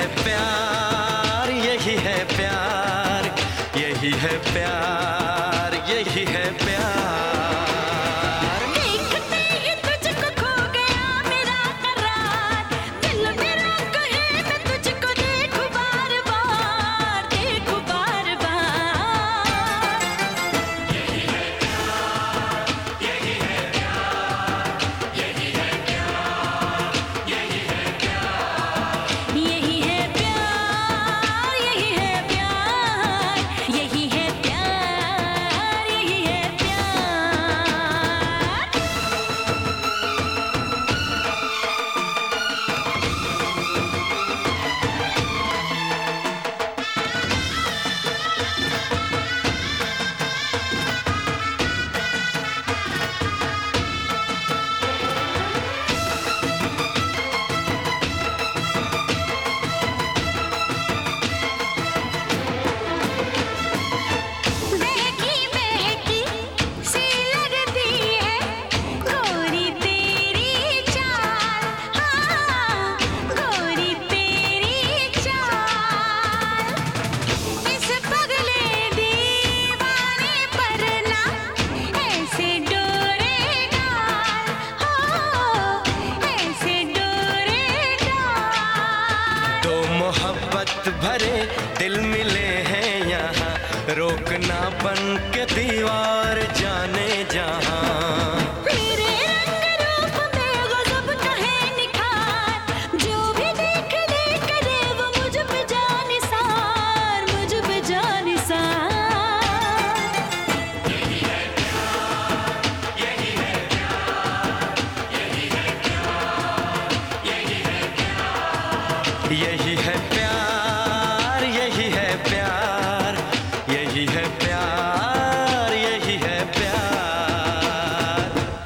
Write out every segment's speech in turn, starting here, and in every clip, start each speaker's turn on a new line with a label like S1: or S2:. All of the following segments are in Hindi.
S1: प्यार, यही है प्यार, यही है प्यार, यही है प्यार।
S2: देखते ही तुझको खो गया मेरा करार, दिल मेरा कहे मैं तुझको देखूं बार बार, देखूं बार बार।
S1: यही है प्यार, यही है प्यार, यही है प्यार, यही है प्यार,
S2: यही है प्यार, यही है प्यार, यही है प्यार, यही है प्यार। बहकी बहकी सी लगती है गोरी तेरी चाल, हाँ गोरी तेरी चाल। इस पगले दीवाने पर ना ऐसे डोरे डाल, हो ऐसे डोरे डाल।
S1: दो मोहब्बत भरे दिल मिले हैं यहाँ, रोकना बन के दीवार जाने जहाँ।
S2: मेरे रंग रूप में गज़ब का है निखार, जो भी देख ले करे वो मुझ पे जानिसार, मुझ पे जानिसार।
S1: यही है प्यार, यही है प्यार, यही है प्यार, यही है प्यार, यही है प्यार, यही है प्यार, यही है प्यार, यही है प्यार।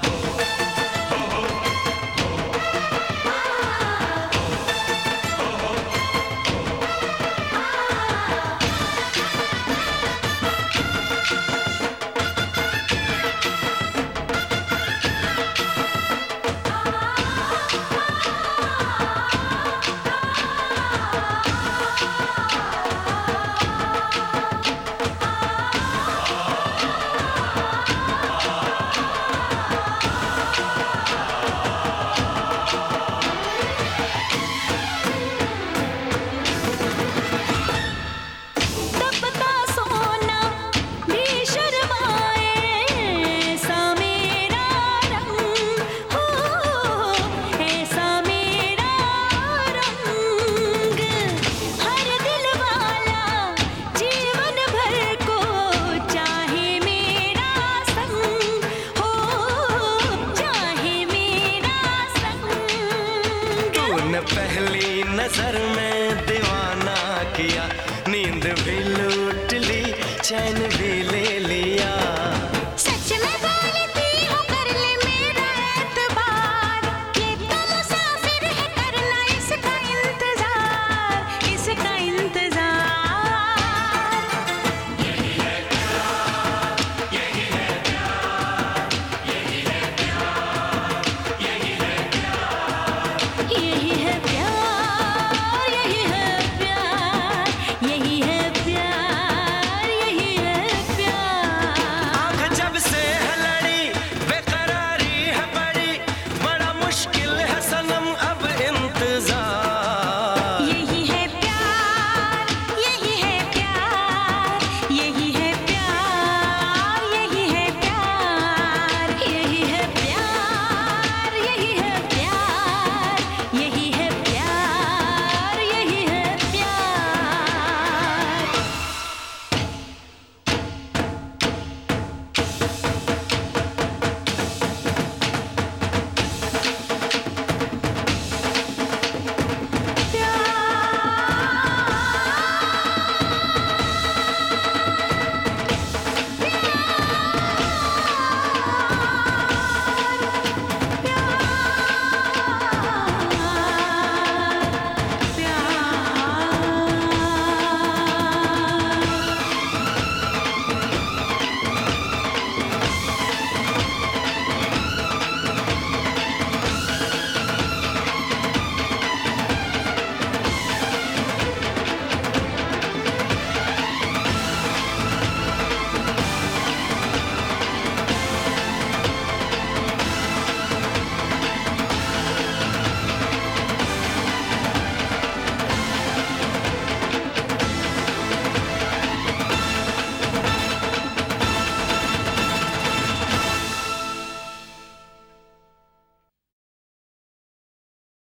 S2: तपता सोना भी शर्माए, ऐसा मेरा रंग हो, ऐसा मेरा रंग। हर दिल वाला जीवन भर को चाहे मेरा संग हो, चाहे मेरा संग।
S1: तूने पहली नजर में दीवाना किया, नींद भी लूट ली, चैन